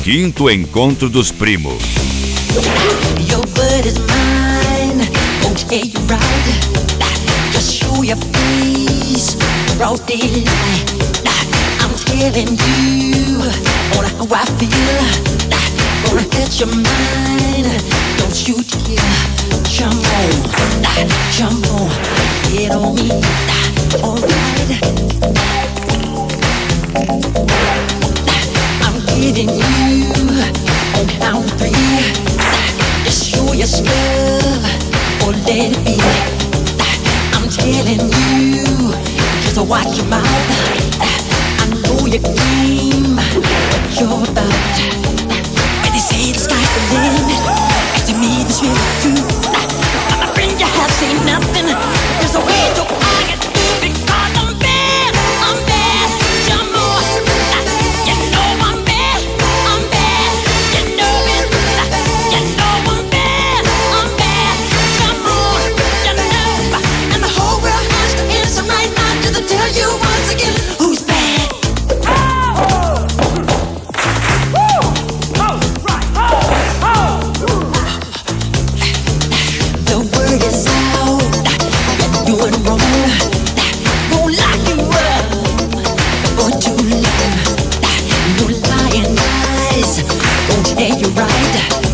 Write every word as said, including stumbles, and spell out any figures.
quinto encontro dos primos. Your word is mine, won't tell you right. Just show your face, broad daylight. I'm telling you on how I feel. Gonna catch your mind, don't you dare. Jump on, jump on, get on me, alright. I'm giving you on count three. Just show your stuff or let it be. I'm telling you, just watch your mouth. I know your game, what you're about. When they say the sky's the limit, and to me this really true. My friend, you have seen nothing. There's a way to argue because I'm bad, I'm bad. Jump on, you know I'm bad, I'm bad. You know it, you know I'm bad, I'm bad. Jump on, you know, and the whole world has to answer right now to the tell you once again who's bad. The word is out, you're doing wrong. Won't lock you up for too long. No lying eyes won't tell you right.